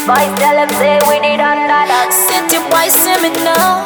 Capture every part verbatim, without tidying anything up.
Boys tell them say we need another. City boys see me now.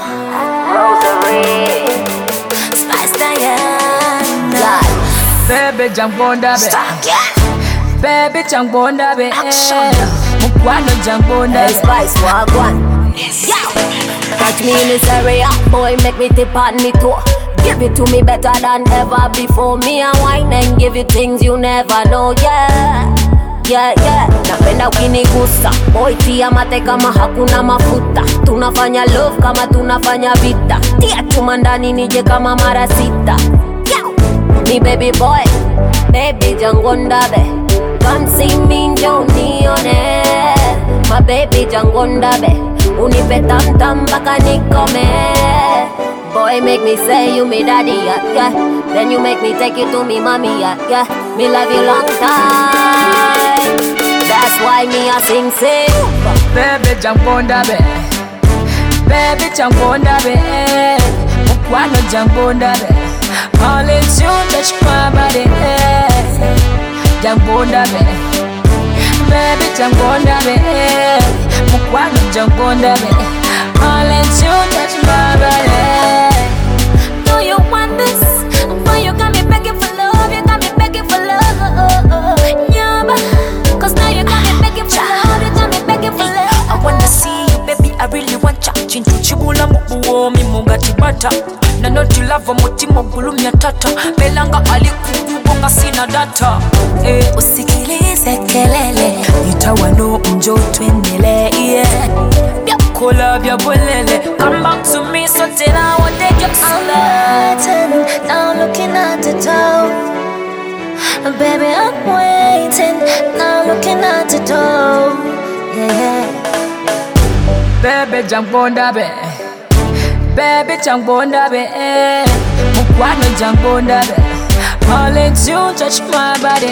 Rosary. Spice Diana. Baby Jambonda be. Stop, yeah. Baby Jambonda be. Action. Mukwano Jambonda Hey Spice, wagwan. Catch me in this area, boy, make me tip on me toe. Give it to me better than ever before. Me and wine and give you things you never know, yeah. Yeah, yeah, napenda ukinigusa. Boy, tia mate kama hakuna mafuta. Tunafanya love kama tunafanya vita. Tia chuma ndani nije kama mara sita. Yo, me baby boy, baby Jangonda be. Come see me njo nione. My baby Jangonda be. Unipe tam tam baka nikome. Boy, make me say you me daddy, yeah, yeah. Then you make me take you to me mommy, yeah, yeah. Me love you long time. That's why me a sing sing. Baby Jambonda be. Baby Jambonda be. Mukwano Jambonda be. All it's you touch my body. Jambonda be. Baby Jambonda be. Mukwano Jambonda be. All it's you touch my body. Do you want this? Boy, you got me begging for love. You got me begging for love. Nyaba. Cause now you got me begging for love. You got me begging for love. I wanna see you, baby. I really want ya. Chintu chibula mubuo mi munga chibata. Na noti lava mutimo gulumya tata. Belanga alikukubonga sina data. Eh, usikilize kelele. Itawano mjo twendele, yeah. Kola bya bolele. Come back to me, so then I want to take your I'm now looking at the door. Baby, I'm waiting, now looking at the door. Yeah. Baby Jambonda be. Baby Jambonda be. Mukwano Jambonda be. All it's you touch my body.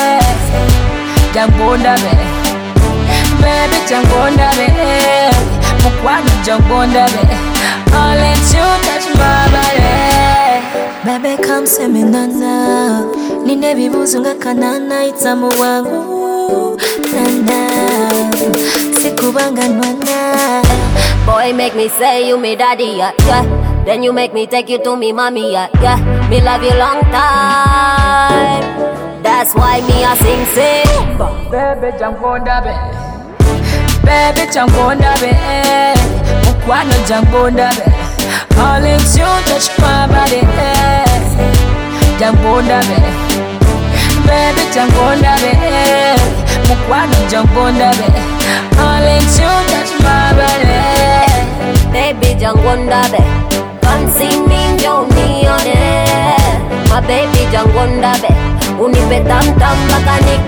Jambonda be. Baby Jambonda be. Mukwano Jambonda be. All it's you touch my body. Baby, come see me nana. Nine vibuzunga kanana itamu wangu nana. Sikubanga nwana. Boy, make me say you me daddy, yeah, yeah. Then you make me take you to me mommy, yeah, yeah. Me love you long time. That's why me a sing sing. Baby Jambonda be. Baby Jambonda be. Mukwano Jambonda be. All it's you touch my body. Jambonda be. Baby Jambonda be. Mukwano Jambonda be. All it's you touch my body. Baby Jangonda be. Come see me njo nione. My baby Jangonda be. Unipe tam tam baka